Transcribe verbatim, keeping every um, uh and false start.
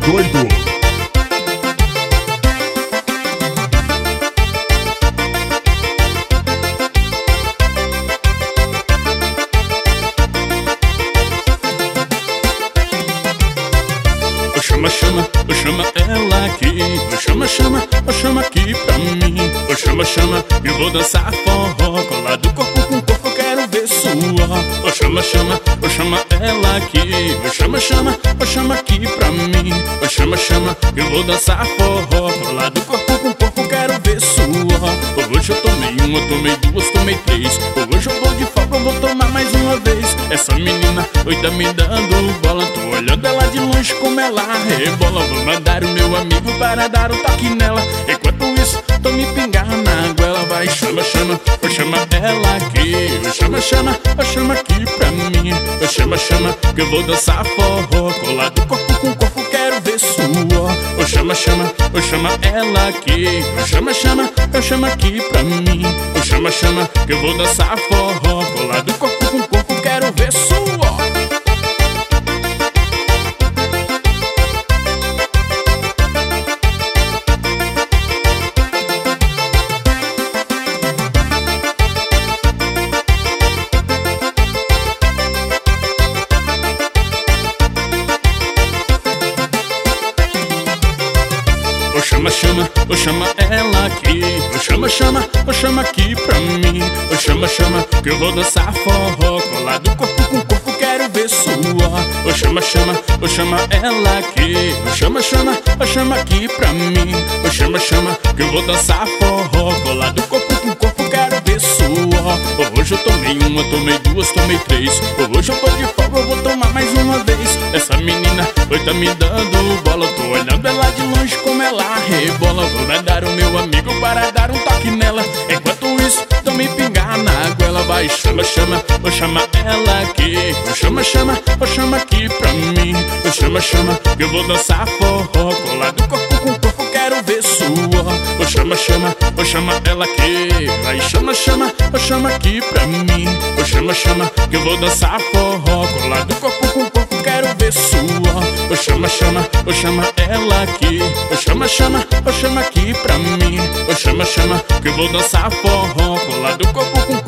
doido. Chama, chama, chama ela aqui. Chama, chama, chama aqui pra mim. Chama, chama, eu vou dançar forró. Colado corpo com corpo, quero ver sua. Chama, chama, chama ela aqui. Chama, chama, chama aqui pra mim. Chama, chama, eu vou dançar forró. Colado corpo com corpo, quero ver sua. Hoje eu tomei uma, tomei duas, tomei três. Hoje eu vou de folga, eu vou tomar mais uma vez. Essa menina doida me dando bola. Tô olhando ela de longe como ela rebola. Vou mandar o meu amigo para dar um toque nela. Enquanto isso, tô me pingando na goela. Vai, chama, chama, chama ela aqui. Chama, chama, chama aqui pra mim. Chama, chama, que eu vou dançar forró. Colado corpo com corpo, quero ver sua. Chama, chama, chama ela aqui. Chama, chama, chama aqui pra mim. Chama, chama, que eu vou dançar forró. Colado corpo com corpo, quero ver sua. Chama, chama, chama ela aqui. Chama, chama, chama aqui pra mim. Chama, chama, que eu vou dançar forró. Colado corpo com corpo, quero ver sua. Chama, chama, chama ela aqui. Chama, chama, chama aqui pra mim. Chama, chama, que eu vou dançar forró. Colado corpo com corpo, quero ver sua. Hoje eu tomei uma, tomei duas, tomei três. Hoje eu tô de folga, eu vou tomar mais uma vez. Essa menina oi tá me dando bola. Tô olhando ela de longe como ela rebola. Vou mandar o meu amigo para dar um toque nela. Enquanto isso, tô me pingar na goela. Vai, chama, chama, chama ela aqui. Chama, chama, chama aqui pra mim. Chama, chama, que eu vou dançar forró. Colado corpo com corpo, quero ver sua. Chama, chama, chama ela aqui. Vai, chama, chama, chama aqui pra mim. Chama, chama, que eu vou dançar forró. Colado corpo com corpo, quero ver sua. Chama, chama, chama ela aqui. Chama, chama, chama aqui pra mim. Chama, chama, que eu vou dançar forró. Colado corpo com corpo.